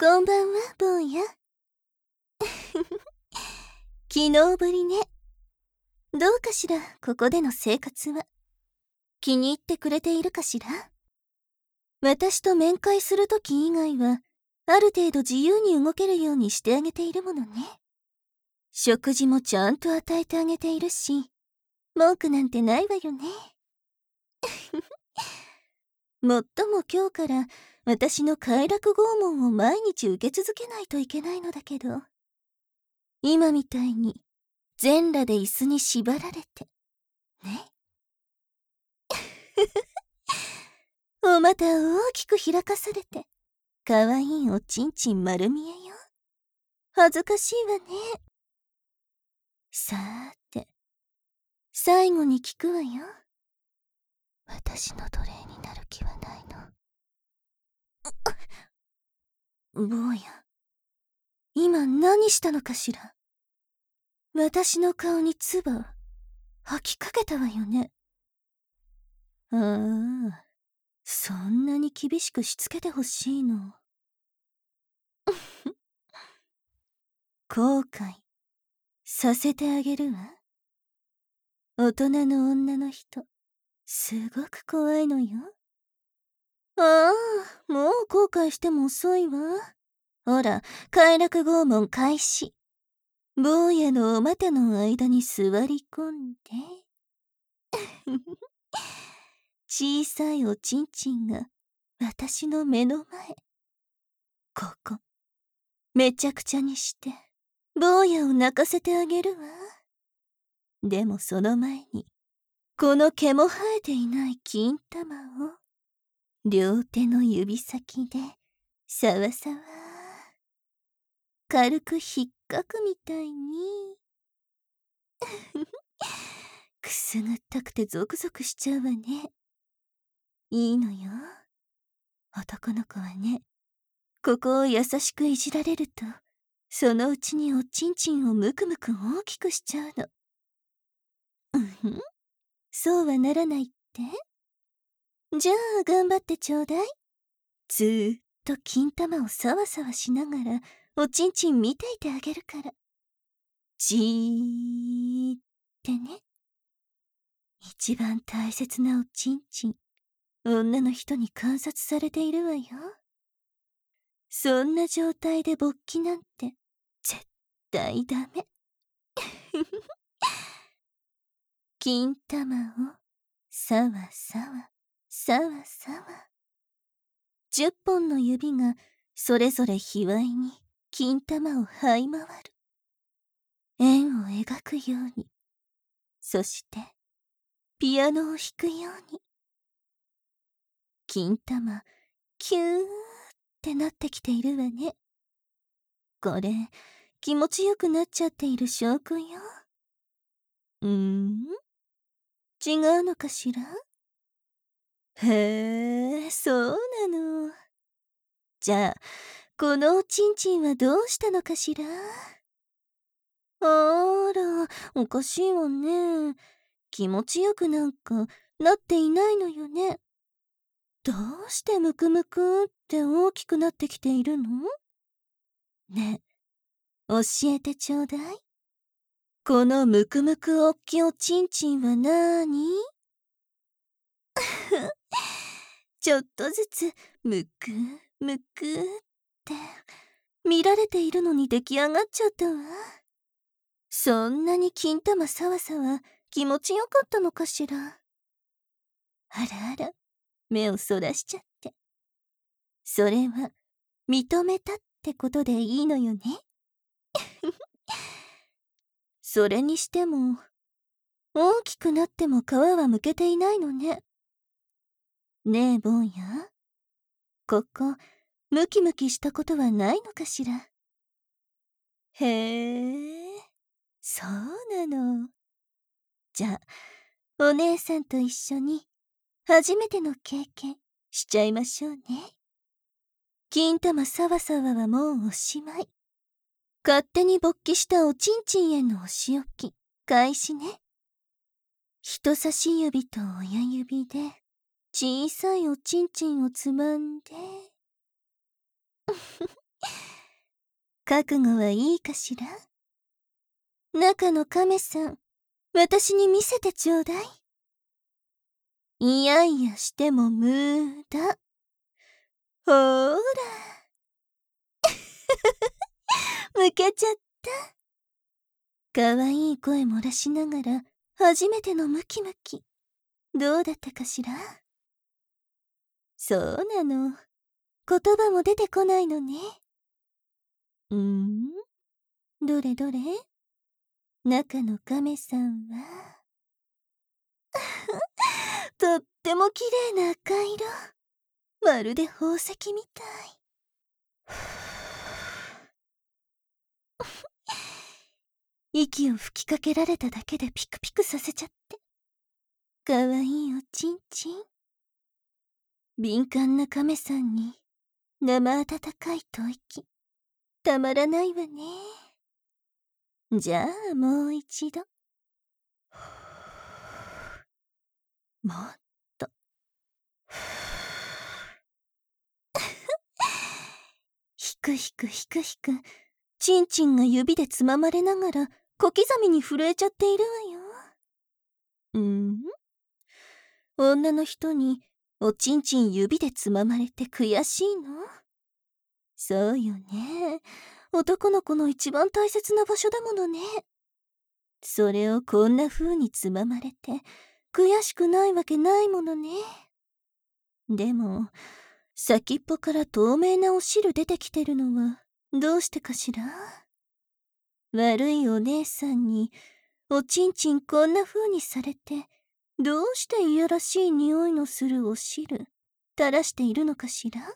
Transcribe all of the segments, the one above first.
こんばんは、坊や。昨日ぶりね。どうかしら、ここでの生活は。気に入ってくれているかしら。私と面会するとき以外は、ある程度自由に動けるようにしてあげているものね。食事もちゃんと与えてあげているし、文句なんてないわよね。もっとも今日から私の快楽拷問を毎日受け続けないといけないのだけど、今みたいに全裸で椅子に縛られて、ね。お股を大きく開かされて、かわいいおちんちん丸見えよ。恥ずかしいわね。さーて、最後に聞くわよ。私の奴隷になる気はないの？坊や、今何したのかしら。私の顔に唾吐きかけたわよね。ああ、そんなに厳しくしつけてほしいの。後悔させてあげるわ。大人の女の人、すごく怖いのよ。ああ、もう後悔しても遅いわ。ほら、快楽拷問開始。坊やのお股の間に座り込んで。小さいおちんちんが私の目の前。ここ、めちゃくちゃにして、坊やを泣かせてあげるわ。でもその前に、この毛も生えていない金玉を、両手の指先で、さわさわ。軽く引っかくみたいに。くすぐったくてゾクゾクしちゃうわね。いいのよ。男の子はね、ここを優しくいじられると、そのうちにおちんちんをむくむく大きくしちゃうの。うんふん、そうはならないって？じゃあ頑張ってちょうだい。ずーっと金玉をさわさわしながらおちんちん見ていてあげるから。じーってね。一番大切なおちんちん、女の人に観察されているわよ。そんな状態で勃起なんて絶対ダメ。金玉をさわさわさわさわ。10本の指がそれぞれ卑猥に金玉を這い回る。円を描くように。そしてピアノを弾くように。金玉キューってなってきているわね。これ気持ちよくなっちゃっている証拠よ。違うのかしら？へえ、そうなの。じゃあ、このおちんちんはどうしたのかしら？あら、おかしいわね。気持ちよくなんかなっていないのよね。どうしてムクムクって大きくなってきているの？ねえ、教えてちょうだい。このムクムクおっきおちんちんはなーに？ちょっとずつむくむくって見られているのに出来上がっちゃったわ。そんなに金玉さわさわ気持ちよかったのかしら。あらあら、目をそらしちゃって。それは認めたってことでいいのよね。それにしても大きくなっても皮はむけていないのね。ねえ坊や、ここムキムキしたことはないのかしら。へえ、そうなの。じゃあお姉さんと一緒に初めての経験しちゃいましょうね。金玉さわさわはもうおしまい。勝手に勃起したおちんちんへのお仕置き開始ね。人差し指と親指で小さいおちんちんをつまんで覚悟はいいかしら？中の亀さん、私に見せてちょうだい。いやいやしても無駄。ほーら。むけちゃった。かわいい声漏らしながら、初めてのムキムキ。どうだったかしら？そうなの。言葉も出てこないのね。どれどれ？中の亀さんはとっても綺麗な赤色。まるで宝石みたい。息を吹きかけられただけでピクピクさせちゃって。かわいいおちんちん。敏感な亀さんに生温かい吐息。たまらないわね。じゃあもう一度。もっと。ひくひくひくひく、ちんちんが指でつままれながら小刻みに震えちゃっているわよ。女の人におちんちん指でつままれて悔しいの？そうよね。男の子の一番大切な場所だものね。それをこんな風につままれて悔しくないわけないものね。でも先っぽから透明なお汁出てきてるのはどうしてかしら？悪いお姉さんにおちんちんこんな風にされてどうしていやらしい匂いのするお汁垂らしているのかしら？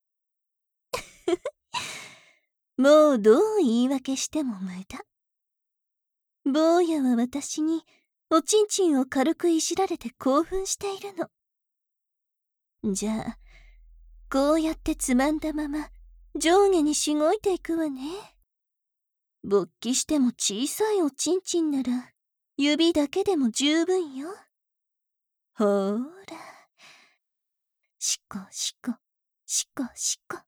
もうどう言い訳しても無駄。坊やは私におちんちんを軽くいじられて興奮しているの。じゃあこうやってつまんだまま上下にしごいていくわね。勃起しても小さいおちんちんなら指だけでも十分よ。ほーら。しこしこしこしこ。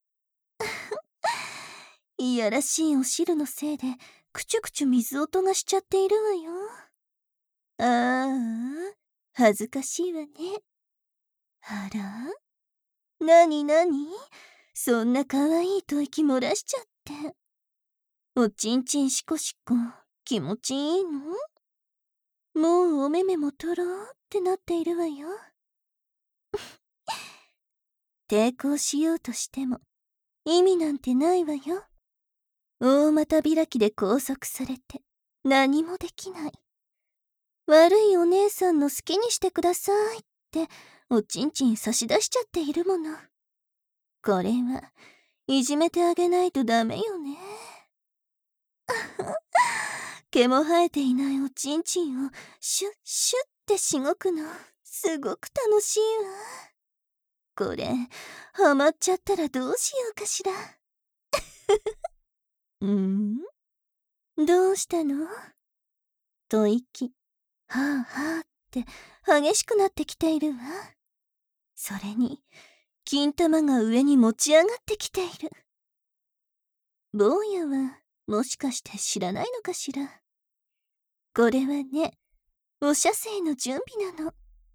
いやらしいお汁のせいでくちゅくちゅ水音がしちゃっているわよ。ああ、恥ずかしいわね。あら？なになに？そんなかわいい吐息漏らしちゃって。おちんちんしこしこ気持ちいいの？もうお目目もとろーってなっているわよ。抵抗しようとしても意味なんてないわよ。大股開きで拘束されて何もできない。悪いお姉さんの好きにしてくださいっておちんちん差し出しちゃっているもの。これはいじめてあげないとダメよね。毛も生えていないおちんちんをシュッシュッってしごくのすごく楽しいわ。これハマっちゃったらどうしようかしら。どうしたの？吐息はあはあって激しくなってきているわ。それに金玉が上に持ち上がってきている。坊やはもしかして知らないのかしら。これはね、お射精の準備なの。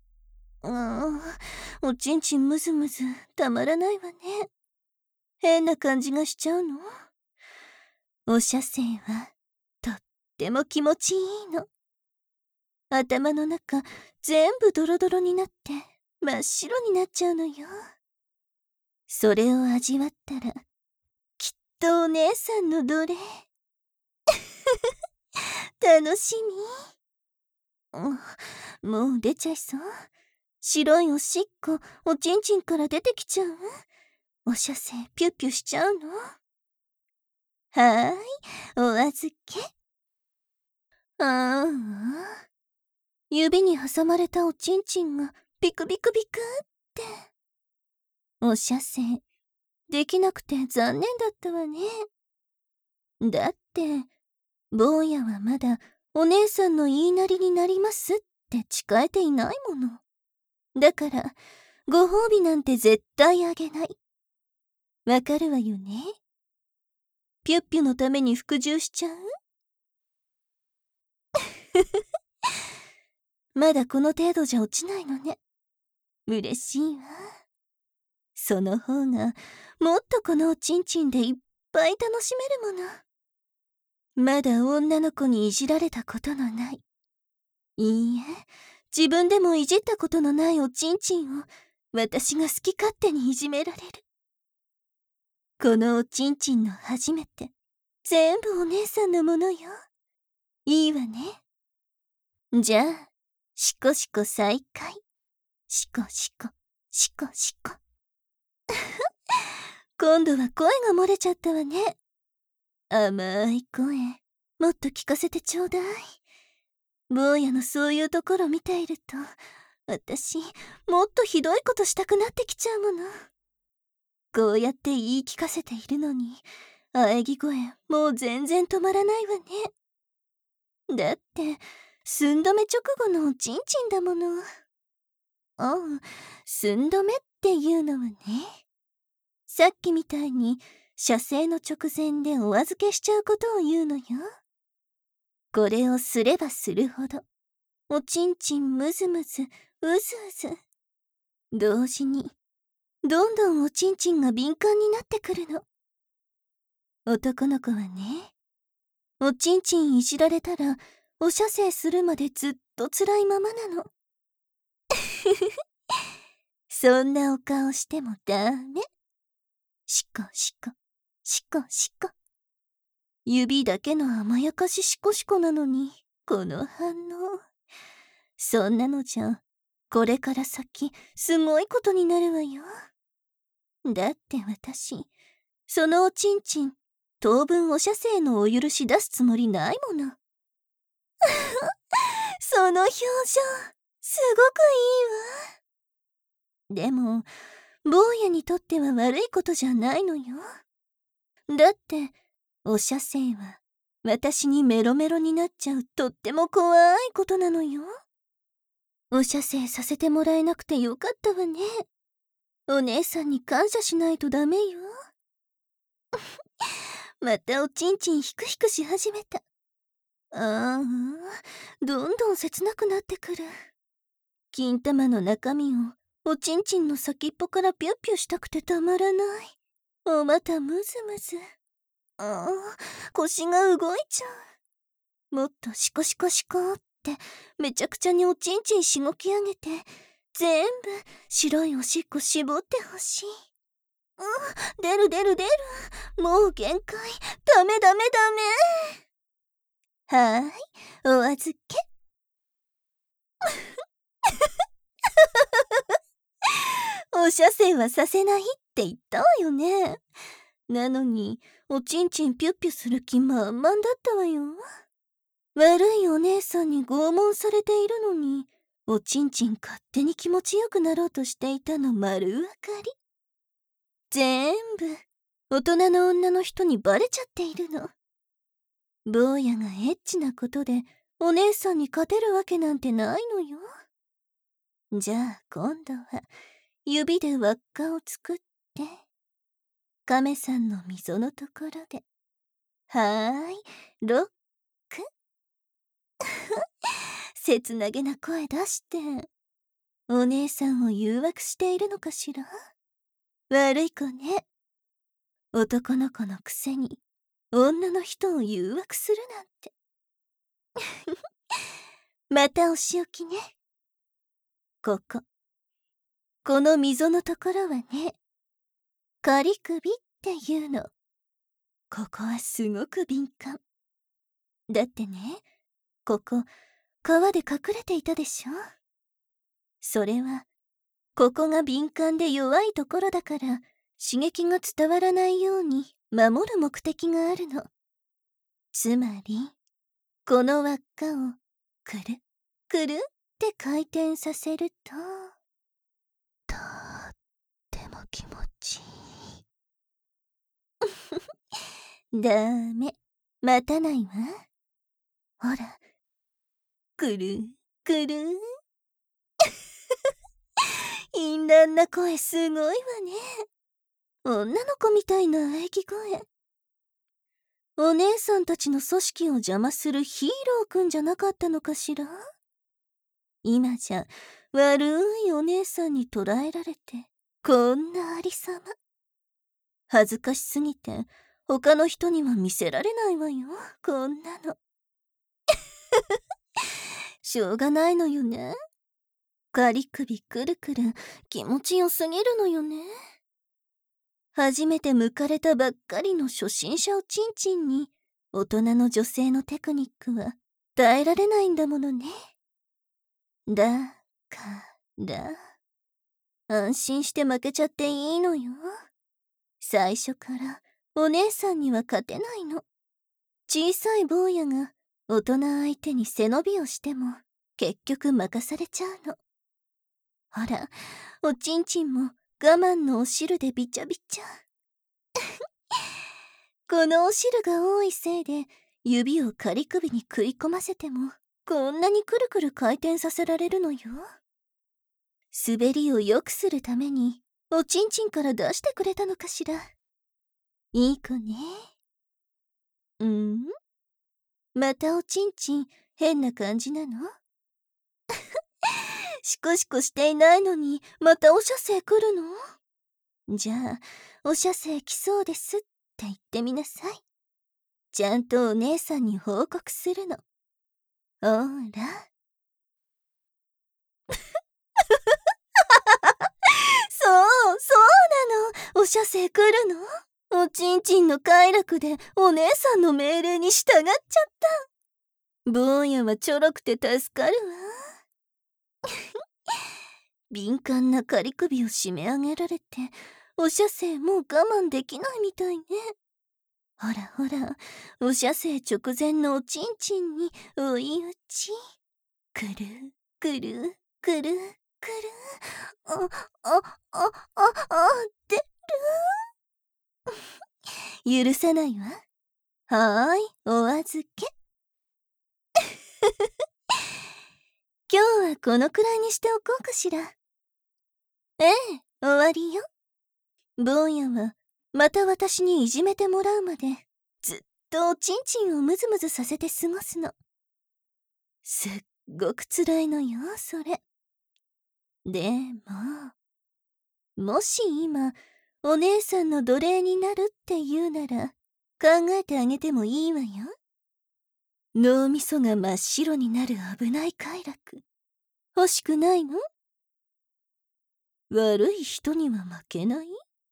おちんちんむずむずたまらないわね。変な感じがしちゃうの？お射精はとっても気持ちいいの。頭の中全部ドロドロになって真っ白になっちゃうのよ。それを味わったらきっとお姉さんの奴隷。楽しみ。もう出ちゃいそう。白いおしっこおちんちんから出てきちゃう。お射精ピュッピュしちゃうの？はーい、お預け。ああ、指に挟まれたおちんちんがビクビクビクって。お射精できなくて残念だったわね。だって坊やはまだお姉さんの言いなりになりますって誓えていないもの。だからご褒美なんて絶対あげない。わかるわよね？ ピュッピュのために服従しちゃう？まだこの程度じゃ落ちないのね。嬉しいわ。その方がもっとこのおちんちんでいっぱい楽しめるもの。まだ女の子にいじられたことのない、いいえ、自分でもいじったことのないおちんちんを私が好き勝手にいじめられる。このおちんちんの初めて、全部お姉さんのものよ。いいわね。じゃあ、しこしこ再開。しこしこ、しこしこ。今度は声が漏れちゃったわね。甘い声、もっと聞かせてちょうだい。坊やのそういうところ見ていると、私、もっとひどいことしたくなってきちゃうもの。こうやって言い聞かせているのに、喘ぎ声、もう全然止まらないわね。だって、寸止め直後のおちんちんだもの。寸止めっていうのはね、さっきみたいに射精の直前でお預けしちゃうことを言うのよ。これをすればするほど、おちんちんムズムズ、うずうず。同時に、どんどんおちんちんが敏感になってくるの。男の子はね、おちんちんいじられたら、お射精するまでずっと辛いままなの。そんなお顔してもダメ。しこしこ、しこしこ。指だけの甘やかししこしこなのに、この反応。そんなのじゃ、これから先、すごいことになるわよ。だって私、そのおちんちん、当分お射精のお許し出すつもりないもの。その表情、すごくいいわ。でも、坊やにとっては悪いことじゃないのよ。だって、お射精は、私にメロメロになっちゃうとっても怖いことなのよ。お射精させてもらえなくてよかったわね。お姉さんに感謝しないとダメよ。またおちんちんひくひくし始めた。ああ、どんどん切なくなってくる。金玉の中身をおちんちんの先っぽからピュッピュしたくてたまらない。お股ムズムズ。ああ、腰が動いちゃう。もっとシコシコシコってめちゃくちゃにおちんちんしごき上げて全部白いおしっこ絞ってほしい。出る出る出る。もう限界。ダメダメダメ。はーい、お預け。お射精はさせないって言ったわよね。なのに、おちんちんピュッピュする気満々だったわよ。悪いお姉さんに拷問されているのに、おちんちん勝手に気持ちよくなろうとしていたの丸分かり。全部、大人の女の人にバレちゃっているの。坊やがエッチなことで、お姉さんに勝てるわけなんてないのよ。じゃあ今度は、指で輪っかを作って、亀さんの溝のところで。はーい、ロック。切なげな声出して、お姉さんを誘惑しているのかしら。悪い子ね。男の子のくせに、女の人を誘惑するなんて。またお仕置きね。この溝のところはね、仮首っていうの。ここはすごく敏感。だってね、ここ、川で隠れていたでしょ。それは、ここが敏感で弱いところだから、刺激が伝わらないように守る目的があるの。つまり、この輪っかをくるくるって回転させると、とっても気持ちいい。ダメ、待たないわ。ほら、くるくる。淫乱な声すごいわね。女の子みたいな喘ぎ声。 お姉さんたちの組織を邪魔するヒーローくんじゃなかったのかしら。今じゃ悪いお姉さんに捕らえられてこんなありさま。恥ずかしすぎて他の人には見せられないわよ、こんなの。しょうがないのよね。ガリ首くるくる気持ちよすぎるのよね。初めて剥かれたばっかりの初心者おちんちんに大人の女性のテクニックは耐えられないんだものね。だから安心して負けちゃっていいのよ。最初からお姉さんには勝てないの。小さい坊やが大人相手に背伸びをしても結局任されちゃうの。ほら、おちんちんも我慢のお汁でびちゃびちゃ。このお汁が多いせいで指を仮首に食い込ませてもこんなにくるくる回転させられるのよ。滑りを良くするためにおちんちんから出してくれたのかしら。いい子ね。またおちんちん変な感じなの？シコシコしていないのにまたお射精来るの？じゃあお射精来そうですって言ってみなさい。ちゃんとお姉さんに報告するの。ほら。そうなの。お射精来るの？おちんちんの快楽でお姉さんの命令に従っちゃった。坊やはちょろくて助かるわ。敏感な仮首を締め上げられてお射精もう我慢できないみたいね。ほらほら、お射精直前のおちんちんに追い打ち。くるくるくるくる。ってる。許さないわ。はーい、お預け。今日はこのくらいにしておこうかしら。ええ、終わりよ。坊やはまた私にいじめてもらうまでずっとおちんちんをムズムズさせて過ごすの。すっごくつらいのよ、それ。でもし今お姉さんの奴隷になるって言うなら考えてあげてもいいわよ。脳みそが真っ白になる危ない快楽欲しくないの？悪い人には負けない？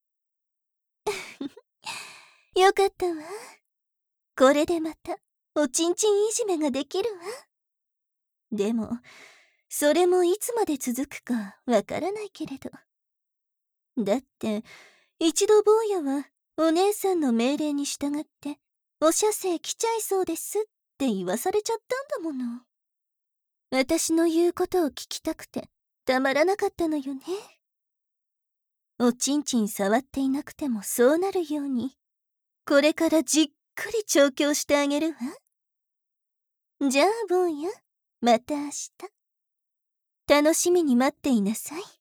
よかったわ。これでまたおちんちんいじめができるわ。でもそれもいつまで続くかわからないけれど。だって一度坊やはお姉さんの命令に従ってお射精来ちゃいそうですって言わされちゃったんだもの。私の言うことを聞きたくてたまらなかったのよね。おちんちん触っていなくてもそうなるようにこれからじっくり調教してあげるわ。じゃあ坊や、また明日楽しみに待っていなさい。